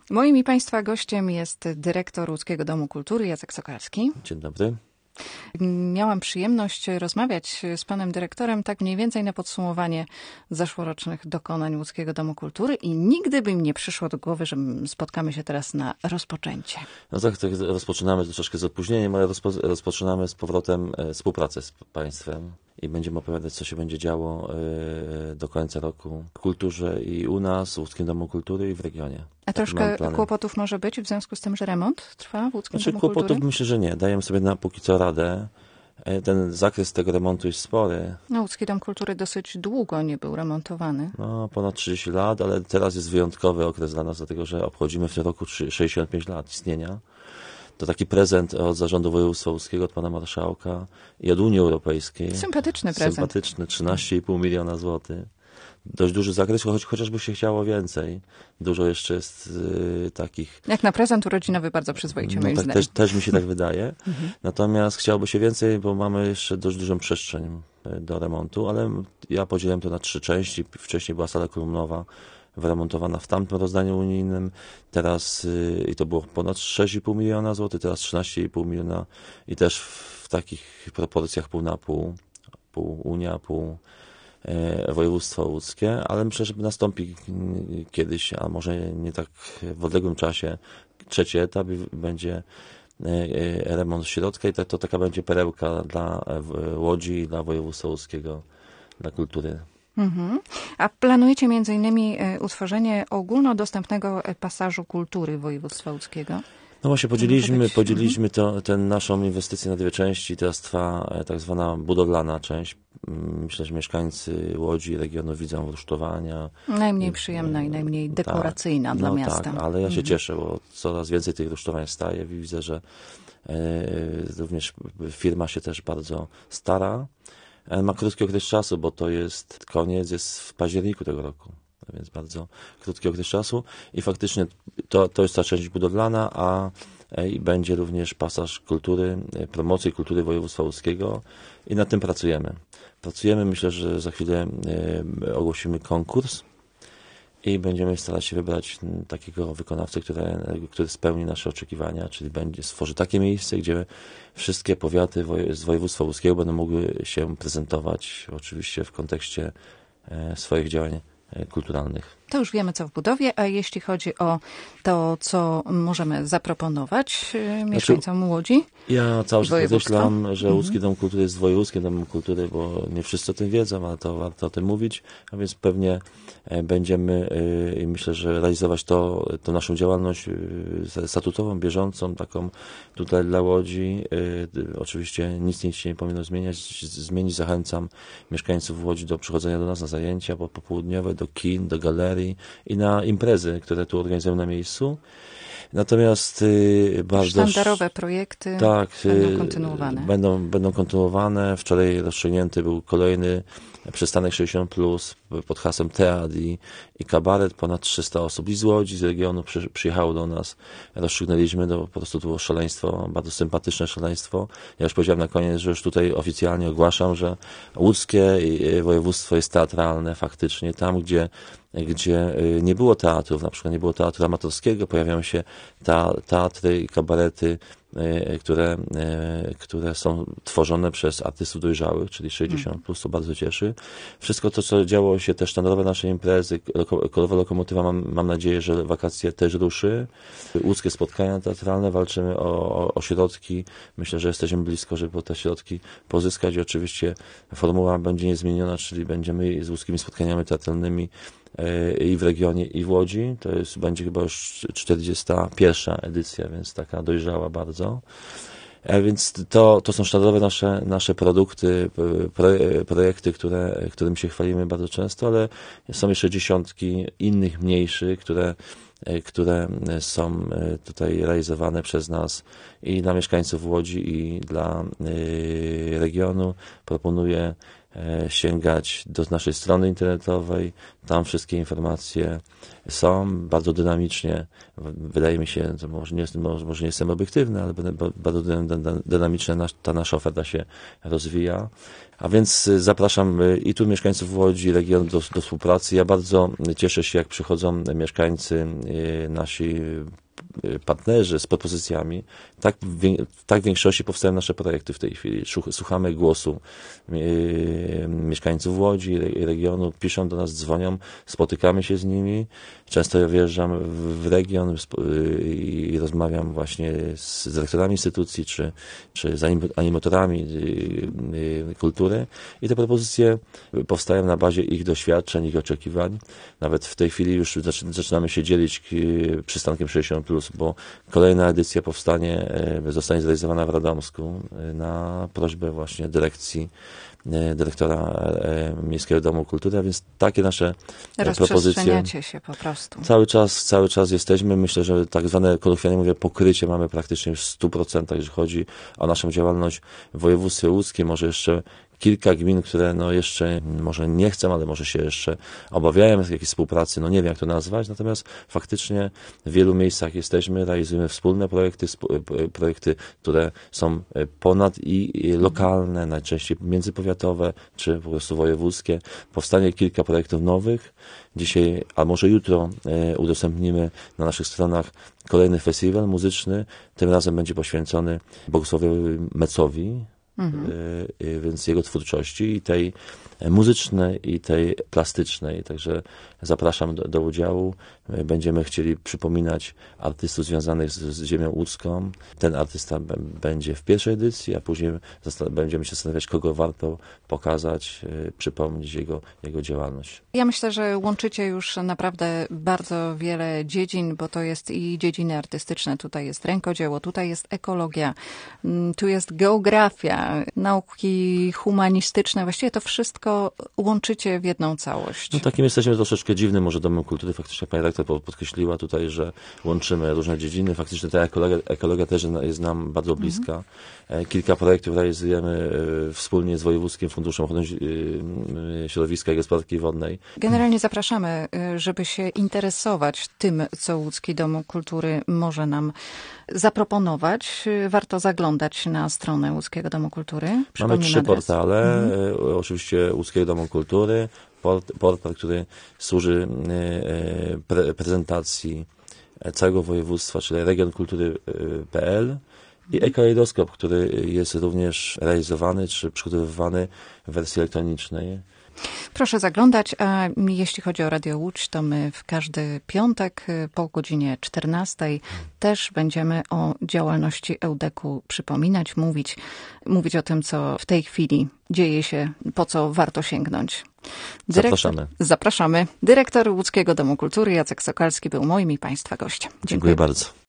Moim i Państwa gościem jest dyrektor Łódzkiego Domu Kultury Jacek Sokalski. Dzień dobry. Miałam przyjemność rozmawiać z panem dyrektorem tak mniej więcej na podsumowanie zeszłorocznych dokonań Łódzkiego Domu Kultury i nigdy by mi nie przyszło do głowy, że spotkamy się teraz na rozpoczęcie. No tak rozpoczynamy troszeczkę z opóźnieniem, ale rozpoczynamy z powrotem współpracę z państwem i będziemy opowiadać, co się będzie działo do końca roku w kulturze i u nas, w Łódzkim Domu Kultury i w regionie. A troszkę kłopotów może być w związku z tym, że remont trwa w Łódzkim Domu Kultury? Kłopotów myślę, że nie. Dajemy sobie na póki co radę. Ten zakres tego remontu jest spory. No, Łódzki Dom Kultury dosyć długo nie był remontowany. No, ponad 30 lat, ale teraz jest wyjątkowy okres dla nas, dlatego że obchodzimy w tym roku 65 lat istnienia. To taki prezent od Zarządu Województwa Łódzkiego, od pana marszałka i od Unii Europejskiej. Sympatyczny prezent. Sympatyczny, 13,5 miliona złotych. Dość duży zakres, chociażby się chciało więcej. Dużo jeszcze jest takich... Jak na prezent urodzinowy bardzo przyzwoicie, moim zdaniem. Też mi się tak wydaje. Natomiast chciałoby się więcej, bo mamy jeszcze dość dużą przestrzeń do remontu, ale ja podzieliłem to na 3 części. Wcześniej była sala kolumnowa wyremontowana w tamtym rozdaniu unijnym. Teraz, i to było ponad 6,5 miliona złotych, teraz 13,5 miliona i też w takich proporcjach pół na pół. Pół Unia, pół województwo łódzkie, ale myślę, że nastąpi kiedyś, a może nie tak w odległym czasie, 3. etap i będzie remont środka i to taka będzie perełka dla Łodzi i dla województwa łódzkiego, dla kultury. A planujecie między innymi utworzenie ogólnodostępnego pasażu kultury województwa łódzkiego? No właśnie, podzieliliśmy tę naszą inwestycję na 2 części. Teraz trwa tak zwana budowlana część. Myślę, że mieszkańcy Łodzi i regionu widzą rusztowania. Najmniej przyjemna i najmniej dekoracyjna dla miasta. Tak, ale ja się cieszę, bo coraz więcej tych rusztowań staje i widzę, że również firma się też bardzo stara. Ma krótki okres czasu, bo to jest koniec, jest w październiku tego roku. Więc bardzo krótki okres czasu i faktycznie to jest ta część budowlana, a będzie również pasaż kultury, promocji kultury województwa łódzkiego i nad tym pracujemy. Myślę, że za chwilę ogłosimy konkurs i będziemy starać się wybrać takiego wykonawcę, który spełni nasze oczekiwania, czyli stworzy takie miejsce, gdzie wszystkie powiaty z województwa łódzkiego będą mogły się prezentować, oczywiście w kontekście swoich działań kulturalnych. To już wiemy, co w budowie, a jeśli chodzi o to, co możemy zaproponować mieszkańcom Łodzi? Ja cały czas podkreślam, że Łódzki Dom Kultury jest wojewódzkim domem kultury, bo nie wszyscy o tym wiedzą, ale to warto o tym mówić, a więc pewnie będziemy i myślę, że realizować tą naszą działalność statutową, bieżącą, taką tutaj dla Łodzi. Oczywiście nic się nie powinno zmienić. Zachęcam mieszkańców Łodzi do przychodzenia do nas na zajęcia popołudniowe, do kin, do galerii i na imprezy, które tu organizujemy na miejscu. Natomiast sztandarowe projekty będą kontynuowane. Będą kontynuowane. Wczoraj rozstrzygnięty był kolejny przystanek 60+, pod hasłem teatr i kabaret. Ponad 300 osób i z Łodzi, z regionu przyjechało do nas. Rozstrzygnęliśmy, po prostu to było szaleństwo, bardzo sympatyczne szaleństwo. Ja już powiedziałem na koniec, że już tutaj oficjalnie ogłaszam, że łódzkie województwo jest teatralne faktycznie. Tam, gdzie nie było teatrów, na przykład nie było teatru amatorskiego, pojawiają się teatry i kabarety, które są tworzone przez artystów dojrzałych, czyli 60+, to bardzo cieszy. Wszystko to, co działo się, te sztandarowe nasze imprezy, kolorowa lokomotywa, mam nadzieję, że wakacje też ruszy. Łódzkie spotkania teatralne, walczymy o środki. Myślę, że jesteśmy blisko, żeby te środki pozyskać i oczywiście formuła będzie niezmieniona, czyli będziemy z łódzkimi spotkaniami teatralnymi i w regionie, i w Łodzi. Będzie chyba już 41. edycja, więc taka dojrzała bardzo. Więc to są sztandarowe nasze produkty, projekty, którymi się chwalimy bardzo często, ale są jeszcze dziesiątki innych mniejszych, które są tutaj realizowane przez nas i dla mieszkańców Łodzi, i dla regionu. Proponuję sięgać do naszej strony internetowej. Tam wszystkie informacje są bardzo dynamicznie. Wydaje mi się, że może nie jestem obiektywny, ale bardzo dynamicznie ta nasza oferta się rozwija. A więc zapraszam i tu mieszkańców Łodzi, regionu do współpracy. Ja bardzo cieszę się, jak przychodzą mieszkańcy, nasi partnerzy z propozycjami. Tak w większości powstają nasze projekty w tej chwili. Słuchamy głosu mieszkańców Łodzi i regionu, piszą do nas, dzwonią, spotykamy się z nimi. Często ja wjeżdżam w region i rozmawiam właśnie z dyrektorami instytucji, czy z animatorami kultury i te propozycje powstają na bazie ich doświadczeń, ich oczekiwań. Nawet w tej chwili już zaczynamy się dzielić przystankiem 60+, bo kolejna edycja zostanie zrealizowana w Radomsku na prośbę właśnie dyrektora Miejskiego Domu Kultury, a więc takie nasze propozycje. Rozprzestrzeniacie się po prostu. Cały czas jesteśmy. Myślę, że tak zwane, kolokwialnie mówię, pokrycie mamy praktycznie w 100%, jeżeli chodzi o naszą działalność w województwie łódzkim. Może jeszcze kilka gmin, które jeszcze może nie chcą, ale może się jeszcze obawiają jakiejś współpracy, nie wiem jak to nazwać, natomiast faktycznie w wielu miejscach jesteśmy, realizujemy wspólne projekty, które są ponad i lokalne, najczęściej międzypowiatowe, czy po prostu wojewódzkie. Powstanie kilka projektów nowych. Dzisiaj, a może jutro udostępnimy na naszych stronach kolejny festiwal muzyczny. Tym razem będzie poświęcony Bogusławowi Mecowi, więc jego twórczości i tej muzycznej, i tej plastycznej. Także zapraszam do udziału. Będziemy chcieli przypominać artystów związanych z ziemią łódzką. Ten artysta będzie w pierwszej edycji, a później będziemy się zastanawiać, kogo warto pokazać, przypomnieć jego działalność. Ja myślę, że łączycie już naprawdę bardzo wiele dziedzin, bo to jest i dziedziny artystyczne. Tutaj jest rękodzieło, tutaj jest ekologia, tu jest geografia, nauki humanistyczne. Właściwie to wszystko łączycie w jedną całość. Takim jesteśmy troszeczkę dziwnym może Domem Kultury. Faktycznie pani redaktor podkreśliła tutaj, że łączymy różne dziedziny. Faktycznie ta ekologia też jest nam bardzo bliska. Kilka projektów realizujemy wspólnie z Wojewódzkim Funduszem Ochrony Środowiska i Gospodarki Wodnej. Generalnie zapraszamy, żeby się interesować tym, co Łódzki Dom Kultury może nam zaproponować. Warto zaglądać na stronę Łódzkiego Domu Kultury. Mamy 3 portale. Oczywiście Łódzkiego Domu Kultury. Portal, który służy prezentacji całego województwa, czyli regionkultury.pl i e-kalejdoskop, który jest również realizowany czy przygotowywany w wersji elektronicznej. Proszę zaglądać, a jeśli chodzi o Radio Łódź, to my w każdy piątek po godzinie 14 też będziemy o działalności Eudeku przypominać, mówić o tym, co w tej chwili dzieje się, po co warto sięgnąć. Zapraszamy. Dyrektor Łódzkiego Domu Kultury Jacek Sokalski był moim i Państwa gościem. Dziękuję bardzo.